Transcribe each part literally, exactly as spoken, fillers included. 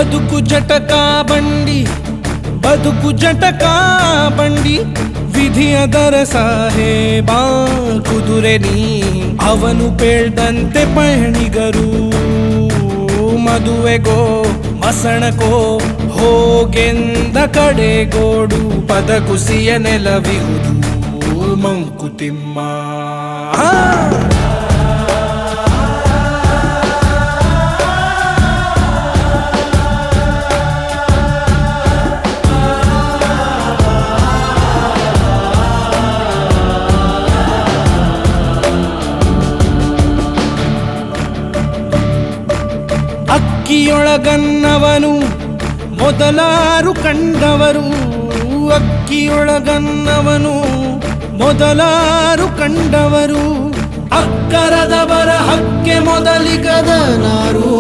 ಬದುಕು ಜಟಕ ಬಂಡಿ ಬದುಕು ಜಟಕ ಬಂಡಿ ವಿಧಿಯ ದರ ಸಾಹೇಬ ಕುದುರೆ ನೀ ಅವನು ಪೇಳ್ದಂತೆ ಪಯಣಿಗರು ಮದುವೆಗೋ ಮಸಣಕೋ ಹೋಗೆಂದ ಕಡೆಗೋಡು ಪದ ಕುಸಿಯ ನೆಲವಿಹುದು ಮಂಕುತಿಮ್ಮ. ಅಕ್ಕಿಯೊಳಗನ್ನವನು ಮೊದಲಾರು ಕಂಡವರು ಅಕ್ಕಿಯೊಳಗನ್ನವನು ಮೊದಲಾರು ಕಂಡವರು ಅಕ್ಕರದವರ ಹಕ್ಕೆ ಮೊದಲಿಗದನಾರು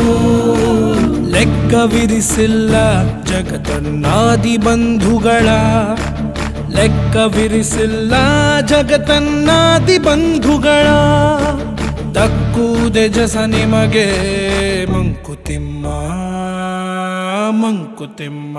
ಲೆಕ್ಕವಿರಿಸಿಲ್ಲ ಜಗತನ್ನಾದಿ ಬಂಧುಗಳ ಲೆಕ್ಕವಿರಿಸಿಲ್ಲ ಜಗತನ್ನಾದಿ ಬಂಧುಗಳ ದಕ್ಕುವುದೆ ಜಸ ನಿಮಗೆ ಮಂಕುತಿಮ್ಮ ಮಂಕುತಿಮ್ಮ.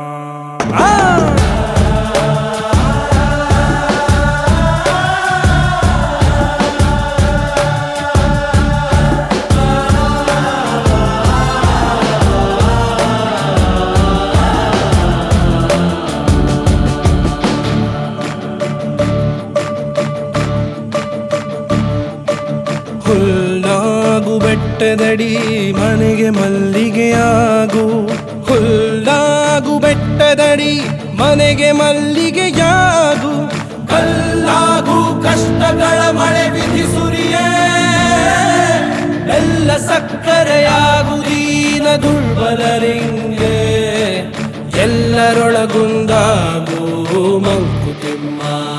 ಹುಲ್ಲಾಗು ಬೆಟ್ಟದಡಿ ಮನೆಗೆ ಮಲ್ಲಿಗೆಯಾಗು ಹುಲ್ಲಾಗು ಬೆಟ್ಟದಡಿ ಮನೆಗೆ ಮಲ್ಲಿಗೆಯಾಗು ಕಲ್ಲಾಗು ಕಷ್ಟಗಳ ಮಳೆ ವಿಧಿ ಸುರಿಯೇ ಎಲ್ಲ ಸಕ್ಕರೆಯಾಗು ದೀನ ದುರ್ಬಲರಿಂಗೆ ಎಲ್ಲರೊಳಗುಂದಾಗು ಮಂಕುತಿಮ್ಮ.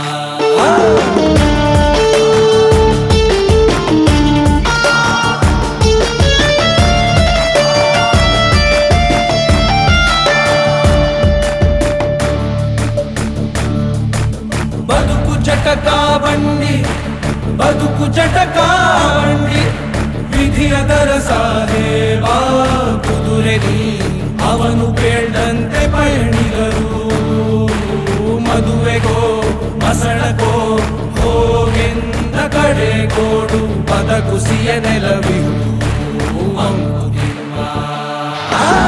ಬದುಕು ಜಟಕ ಬಂಡಿ ಬದುಕು ಜಟಕ ಬಂಡಿ ವಿಧಿಯ ದರ ಸಾಹೇಬ ಕುದುರೆ ನೀ ಅವನು ಕೇಳ್ದಂತೆ ಪಯಣಿಗರು ಮದುವೆಗೋ ಮಸಣಕೋ ಹೋಗೆಂದ ಕಡೆಗೋಡು ಪದ ಕುಸಿಯ ನೆಲವಿಹುದು ಮಂಕುತಿಮ್ಮ.